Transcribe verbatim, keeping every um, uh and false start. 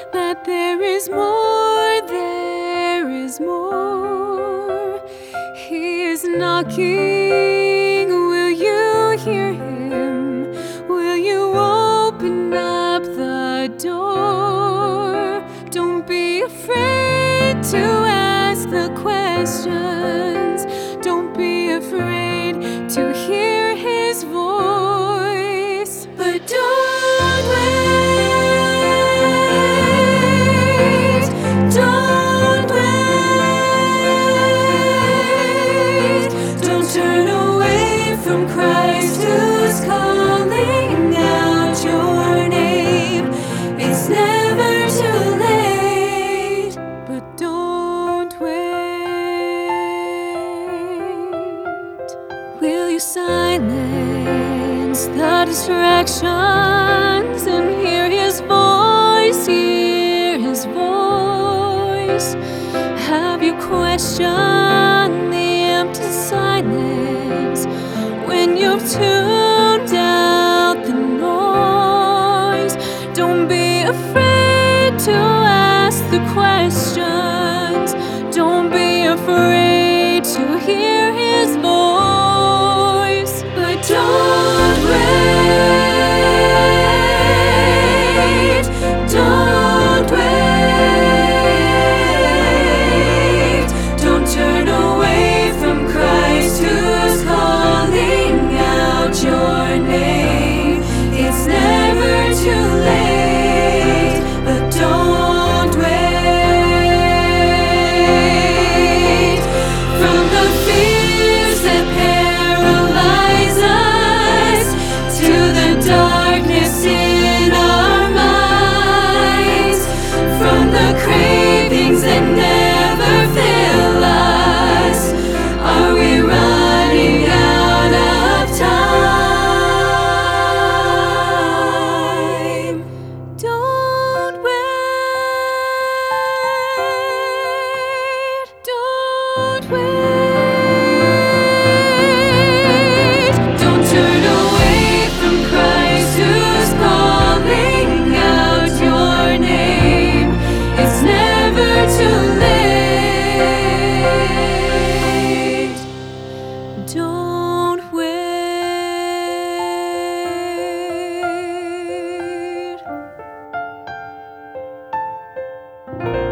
But there is more, there is more. He is knocking. Will you hear him? Will you open up the door? Don't be afraid to ask the questions. Don't be afraid to hear his voice. But don't wait, don't wait. Don't turn away from Christ who's calling out your name. It's never too late, but don't wait. Will you silence the distractions and hear his voice, hear his voice? Have you questioned the empty silence when you've tuned out the noise? Don't be afraid to ask the questions. Don't be afraid to hear his voice. But don't wait, don't wait. Don't turn away from Christ who's calling out your name. It's never too late, but don't wait. From the fears that paralyze us to the darkness in our minds, from the cravings that never fill us, are we running out of time? Don't wait, don't wait. Don't turn away from Christ who's calling out your name. It's never too late. Don't wait.